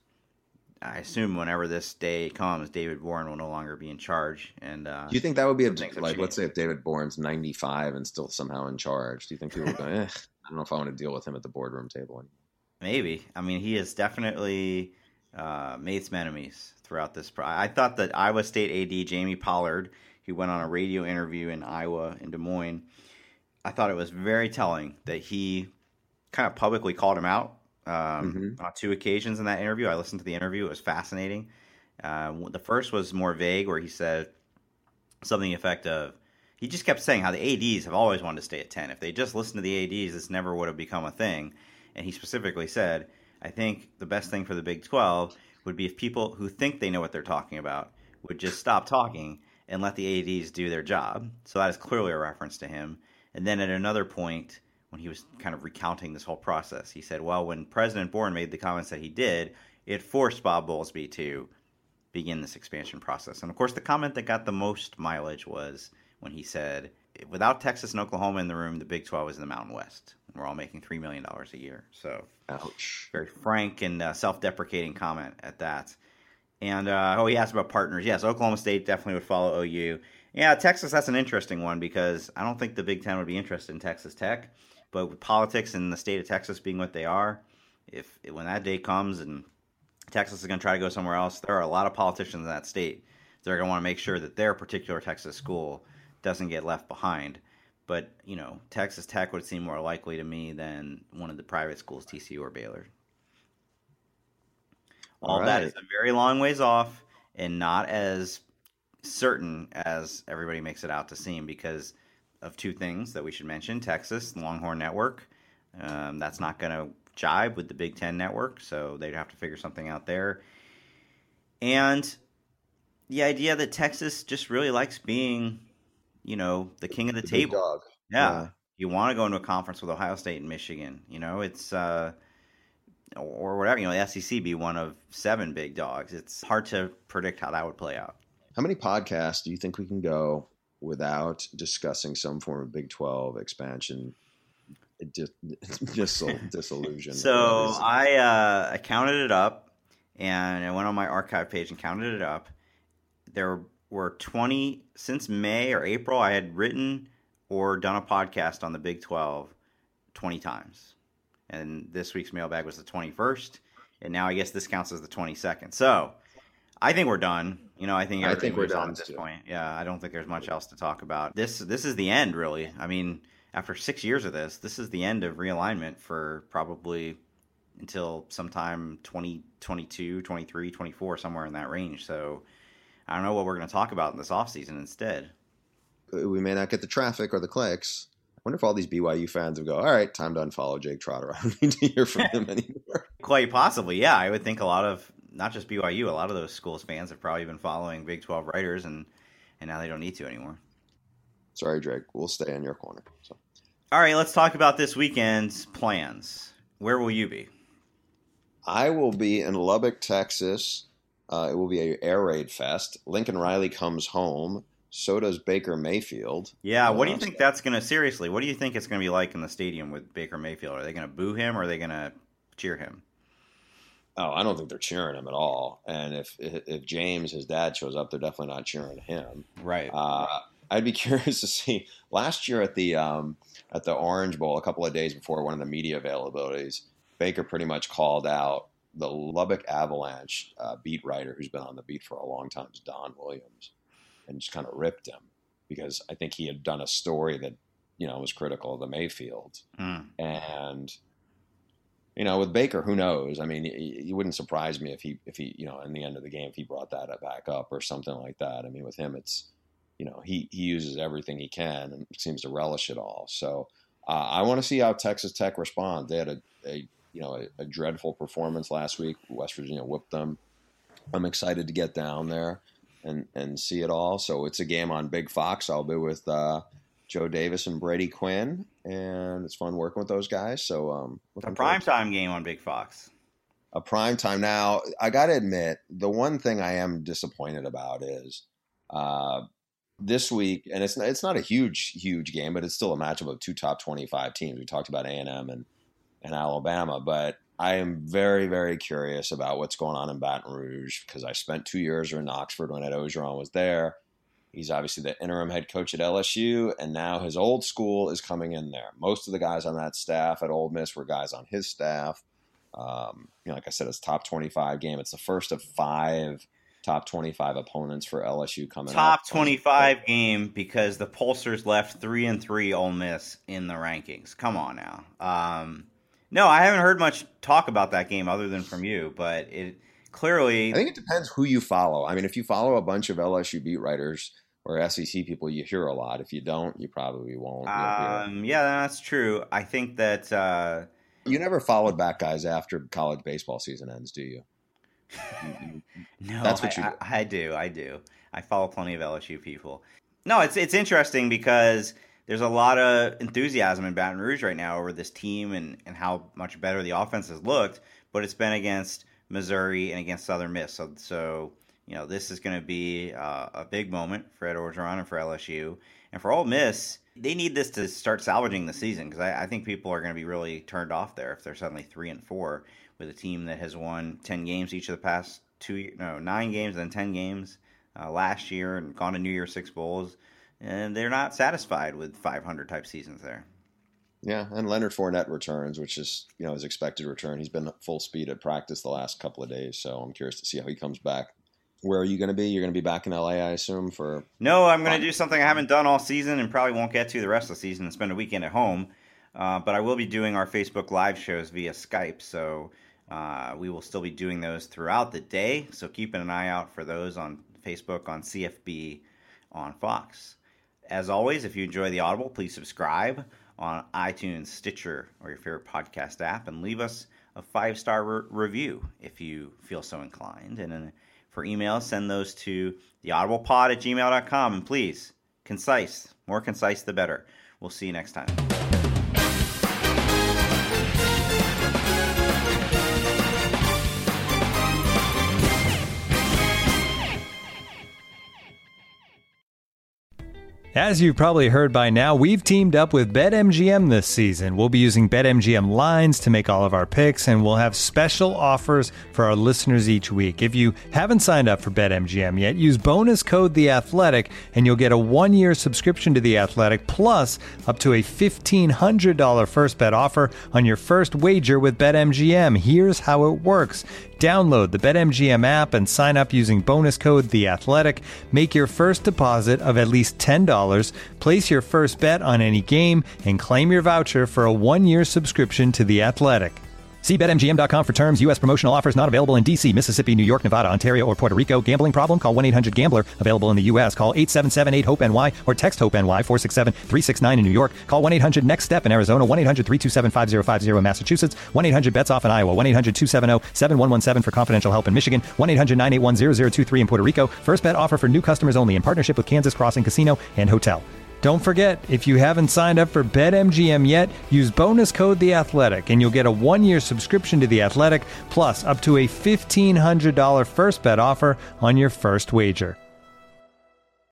I assume whenever this day comes, David Bourne will no longer be in charge. And uh, Do you think that would be a, some things have like, let's changed. say if David Bourne's ninety-five and still somehow in charge, do you think people would go, eh, I don't know if I want to deal with him at the boardroom table anymore? Maybe. I mean, he has definitely uh, made some enemies throughout this. Pro- I thought that Iowa State A D Jamie Pollard, who went on a radio interview in Iowa, in Des Moines, I thought it was very telling that he kind of publicly called him out um, Mhm. on two occasions in that interview. I listened to the interview. It was fascinating. Uh, the first was more vague, where he said something to the effect of, he just kept saying how the A Ds have always wanted to stay at ten. If they just listened to the A Ds, this never would have become a thing. And he specifically said, I think the best thing for the Big twelve would be if people who think they know what they're talking about would just stop talking and let the A Ds do their job. So that is clearly a reference to him. And then at another point, when he was kind of recounting this whole process, he said, well, when President Bourne made the comments that he did, it forced Bob Bowlesby to begin this expansion process. And of course, the comment that got the most mileage was when he said, without Texas and Oklahoma in the room, the Big twelve is in the Mountain West. And we're all making three million dollars a year. So, Ouch. very frank and uh, self-deprecating comment at that. And, uh, oh, he asked about partners. Yes, Oklahoma State definitely would follow O U. Yeah, Texas, that's an interesting one because I don't think the Big Ten would be interested in Texas Tech. But with politics and the state of Texas being what they are, if when that day comes and Texas is going to try to go somewhere else, there are a lot of politicians in that state that are going to want to make sure that their particular Texas school doesn't get left behind. But, you know, Texas Tech would seem more likely to me than one of the private schools, T C U or Baylor. All, All that right. is a very long ways off and not as certain as everybody makes it out to seem because of two things that we should mention. Texas, Longhorn Network, um, that's not going to jibe with the Big Ten Network, so they'd have to figure something out there. And the idea that Texas just really likes being, you know, the king of the, The big table. dog. Yeah. Yeah. You want to go into a conference with Ohio State and Michigan. You know, it's, uh, or whatever, you know, the S E C be one of seven big dogs. It's hard to predict how that would play out. How many podcasts do you think we can go without discussing some form of Big twelve expansion dis- dis- disillusion? So What is it? I uh, I counted it up, and I went on my archive page and counted it up. There were twenty since May or April. I had written or done a podcast on the Big twelve twenty times, and this week's mailbag was the twenty-first, and now I guess this counts as the twenty-second. So I think we're done. You know, I think I everything think we're moves on done, at this too. point. Yeah, I don't think there's much else to talk about. This this is the end, really. I mean, after six years of this, this is the end of realignment for probably until sometime twenty twenty-two, twenty-three, twenty-four, somewhere in that range. So I don't know what we're going to talk about in this offseason instead. We may not get the traffic or the clicks. I wonder if all these B Y U fans would go, all right, time to unfollow Jake Trotter. I don't need to hear from him anymore. Quite possibly, yeah. I would think a lot of, not just B Y U, a lot of those schools' fans have probably been following Big twelve writers, and, and now they don't need to anymore. Sorry, Drake. We'll stay in your corner. So. All right, let's talk about this weekend's plans. Where will you be? I will be in Lubbock, Texas. Uh, it will be a air raid fest. Lincoln Riley comes home. So does Baker Mayfield. Yeah, what do you Uh, think that's going to, seriously, what do you think it's going to be like in the stadium with Baker Mayfield? Are they going to boo him or are they going to cheer him? Oh, I don't think they're cheering him at all. And if if James, his dad, shows up, they're definitely not cheering him. Right. Uh, I'd be curious to see. Last year at the um, at the Orange Bowl, a couple of days before one of the media availabilities, Baker pretty much called out the Lubbock Avalanche uh, beat writer who's been on the beat for a long time, is Don Williams, and just kind of ripped him because I think he had done a story that, you know, was critical of the Mayfield. Mm. And, you know, with Baker, who knows? I mean, it, it wouldn't surprise me if he, if he, you know, in the end of the game, if he brought that back up or something like that. I mean, with him, it's, you know, he, he uses everything he can and seems to relish it all. So uh, I want to see how Texas Tech responds. They had a, a you know, a, a dreadful performance last week. West Virginia whipped them. I'm excited to get down there and, and see it all. So it's a game on Big Fox. I'll be with uh, Joe Davis and Brady Quinn, and it's fun working with those guys. So um, a primetime game on Big Fox. A primetime. Now, I got to admit, the one thing I am disappointed about is uh, this week, and it's not, it's not a huge, huge game, but it's still a matchup of two top twenty-five teams. We talked about A and M and, and Alabama, but I am very, very curious about what's going on in Baton Rouge because I spent two years in Oxford when Ed Ogeron was there. He's obviously the interim head coach at L S U, and now his old school is coming in there. Most of the guys on that staff at Ole Miss were guys on his staff. Um, you know, like I said, it's top twenty-five game. It's the first of five top twenty-five opponents for L S U coming top up. Top twenty-five game because the pollsters left three and three Ole Miss in the rankings. Come on now. Um, no, I haven't heard much talk about that game other than from you, but it clearly. I think it depends who you follow. I mean, if you follow a bunch of L S U beat writers or S E C people, you hear a lot. If you don't, you probably won't. Um, yeah, that's true. I think that. Uh, You never followed back guys after college baseball season ends, do you? No, that's what you I, do. I, I do. I do. I follow plenty of L S U people. No, it's it's interesting because there's a lot of enthusiasm in Baton Rouge right now over this team and, and how much better the offense has looked, but it's been against Missouri and against Southern Miss. So, so you know, this is going to be uh, a big moment for Ed Orgeron and for L S U. And for Ole Miss, they need this to start salvaging the season because I, I think people are going to be really turned off there if they're suddenly three and four with a team that has won ten games each of the past two, no, nine games and then ten games uh, last year and gone to New Year's Six Bowls, and they're not satisfied with five hundred type seasons there. Yeah, and Leonard Fournette returns, which is you know his expected return. He's been full speed at practice the last couple of days, so I'm curious to see how he comes back. Where are you going to be? You're going to be back in L A, I assume, for... No, I'm going to do something I haven't done all season and probably won't get to the rest of the season and spend a weekend at home. Uh, but I will be doing our Facebook Live shows via Skype, so uh, we will still be doing those throughout the day. So keep an eye out for those on Facebook, on C F B, on Fox. As always, if you enjoy the Audible, please subscribe on iTunes, Stitcher, or your favorite podcast app, and leave us a five-star re- review if you feel so inclined. And then for emails, send those to theaudiblepod at gmail dot com. And please, concise. More concise, the better. We'll see you next time. As you've probably heard by now, we've teamed up with BetMGM this season. We'll be using BetMGM lines to make all of our picks, and we'll have special offers for our listeners each week. If you haven't signed up for BetMGM yet, use bonus code The Athletic, and you'll get a one-year subscription to The Athletic, plus up to a fifteen hundred dollars first bet offer on your first wager with BetMGM. Here's how it works. Download the BetMGM app and sign up using bonus code The Athletic. Make your first deposit of at least ten dollars, place your first bet on any game, and claim your voucher for a one-year subscription to The Athletic. See Bet M G M dot com for terms. U S promotional offers not available in D C, Mississippi, New York, Nevada, Ontario, or Puerto Rico. Gambling problem? Call one eight hundred gambler. Available in the U S. Call eight seven seven eight hope N Y or text HOPE-NY four six seven three six nine in New York. Call one eight hundred next step in Arizona. one eight hundred three two seven five zero five zero in Massachusetts. one eight hundred bets off in Iowa. one eight hundred two seven zero seven one one seven for confidential help in Michigan. one eight hundred nine eight one zero zero two three in Puerto Rico. First bet offer for new customers only in partnership with Kansas Crossing Casino and Hotel. Don't forget, if you haven't signed up for BetMGM yet, use bonus code The Athletic, and you'll get a one-year subscription to The Athletic, plus up to a fifteen hundred dollars first bet offer on your first wager.